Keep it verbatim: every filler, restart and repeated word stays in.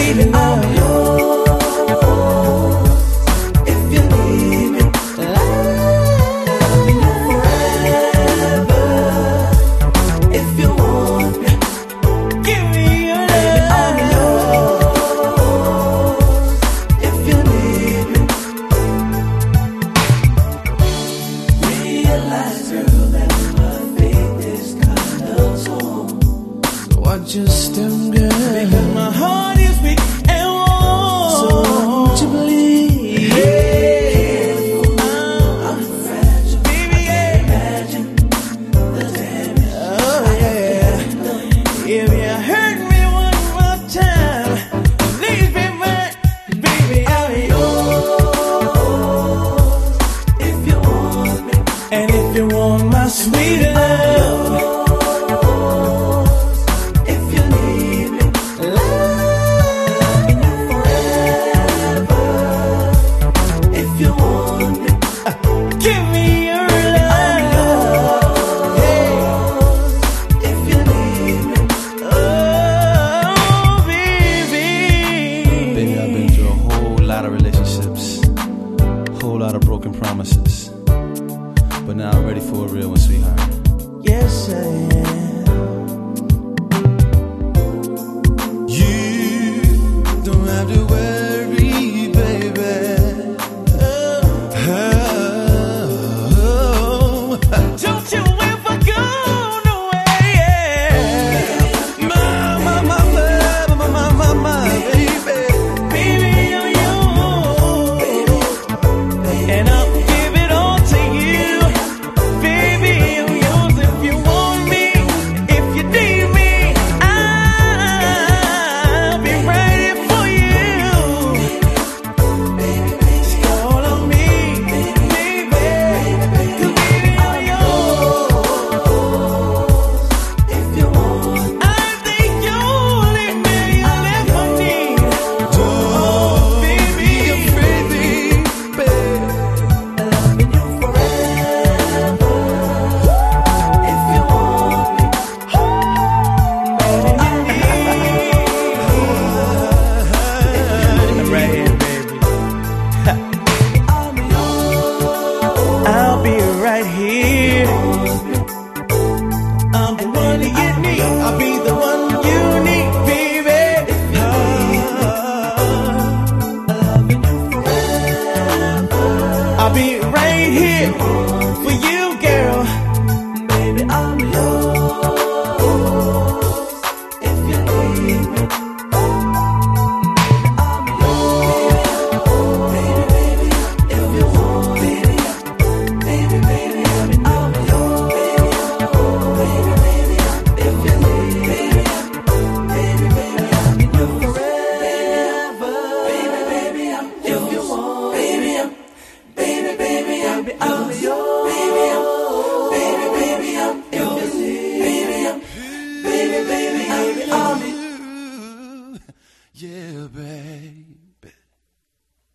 baby, I'm yours. If you need me, love you forever. If you want me, give me your love. Baby, I'm yours. If you need me, realize, girl, that my faith is kind of torn. So I just am good because my heart is weak and warm. So won't you believe? Hey, I'm fragile. Baby, yeah. Imagine the damage. Oh yeah. If you hurt me one more time, please be mine, baby. I'm yours. If you want me, and if you want my sweet love. Whole lot of broken promises, but now I'm ready for a real one.